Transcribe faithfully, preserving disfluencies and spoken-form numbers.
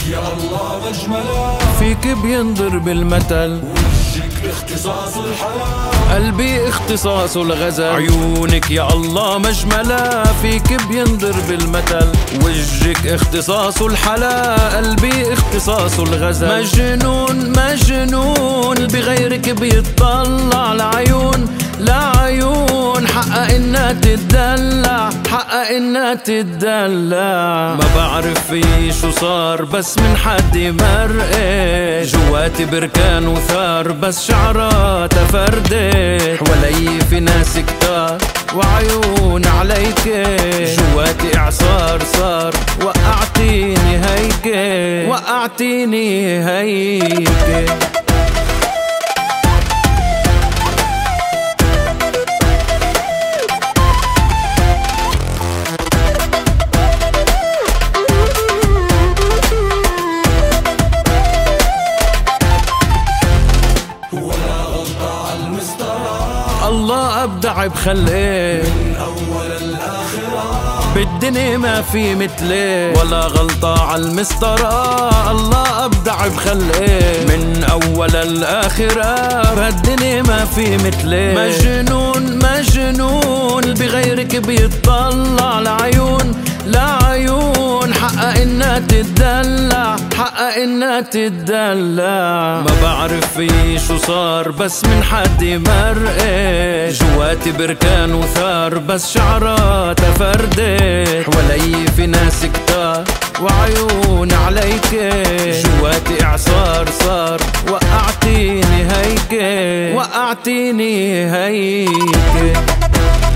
يا الله مجملا، فيك بينضرب المثل، وجهك اختصاص الحياة، قلبي اختصاص الغزل. عيونك يا الله مجملة، فيك بينضرب المثل، وجهك اختصاص الحلا، قلبي اختصاص الغزل. مجنون مجنون بغيرك بيطلع لعيون لعيون، حقق انها تتدلع، حقق انها تتدلع. ما بعرف في شو صار بس من حد مرقش، جواتي بركان وثار بس شعراتها فردش. حوالي في ناس كتار وعيون عليك، جواتي اعصار صار، وقعتيني هيك وقعتيني هيك. الله أبدع بخلقه من أول الآخرة، بالدنيا ما في مثله، ولا غلطة عالمسطرة. الله أبدع بخلقه من أول الآخرة، بهالدنيا ما في مثله. مجنون مجنون بغيرك بيطلع لعيون لعيون، حقق انها تتدلع، حقق انها تتدلع. ما بعرف في شو صار بس من حد مرقش، جواتي بركان وثار بس شعراتها فردش. حوالي في ناس كتار وعيون عليك، جواتي اعصار صار، وقعتيني هيك وقعتيني هيك.